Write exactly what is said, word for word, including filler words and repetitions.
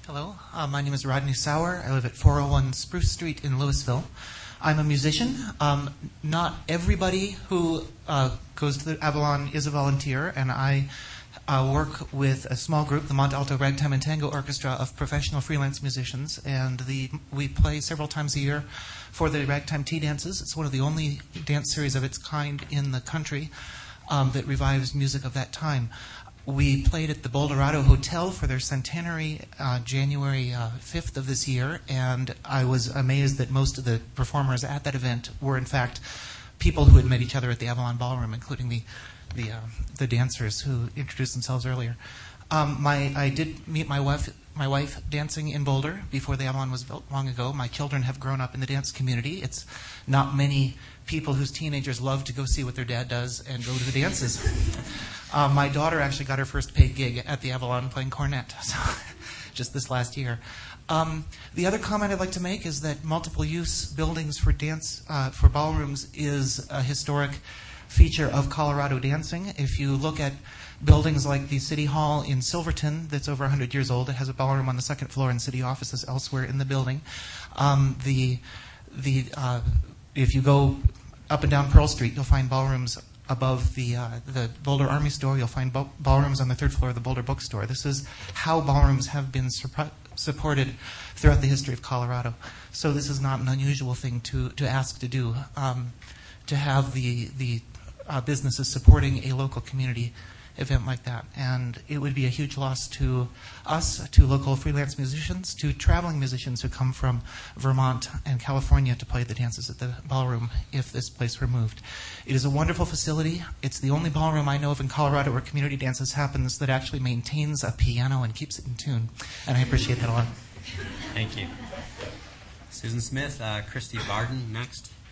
Hello, uh, my name is Rodney Sauer. I live at four oh one Spruce Street in Louisville. I'm a musician. Um, not everybody who uh, goes to the Avalon is a volunteer, and I uh, work with a small group, the Mont Alto Ragtime and Tango Orchestra, of professional freelance musicians, and the we play several times a year for the Ragtime Tea Dances. It's one of the only dance series of its kind in the country um, that revives music of that time. We played at the Boulderado Hotel for their centenary uh, January uh, fifth of this year, and I was amazed that most of the performers at that event were, in fact, people who had met each other at the Avalon Ballroom, including the the, uh, the dancers who introduced themselves earlier. Um, my I did meet my wife my wife dancing in Boulder before the Avalon was built long ago. My children have grown up in the dance community. It's not many people whose teenagers love to go see what their dad does and go to the dances. Uh, my daughter actually got her first paid gig at the Avalon playing cornet, so just this last year. Um, the other comment I'd like to make is that multiple-use buildings for dance, uh, for ballrooms, is a historic feature of Colorado dancing. If you look at buildings like the City Hall in Silverton, that's over one hundred years old, it has a ballroom on the second floor and city offices elsewhere in the building. Um, the the uh, if you go up and down Pearl Street, you'll find ballrooms above the uh, the Boulder Army Store. You'll find ball- ballrooms on the third floor of the Boulder Bookstore. This is how ballrooms have been sur- supported throughout the history of Colorado. So this is not an unusual thing to, to ask to do, um, to have the, the uh, businesses supporting a local community event like that. And it would be a huge loss to us, to local freelance musicians, to traveling musicians who come from Vermont and California to play the dances at the ballroom if this place were moved. It is a wonderful facility. It's the only ballroom I know of in Colorado where community dances happens that actually maintains a piano and keeps it in tune. And I appreciate that a lot. Thank you. Susan Smith, uh, Christy Barden next.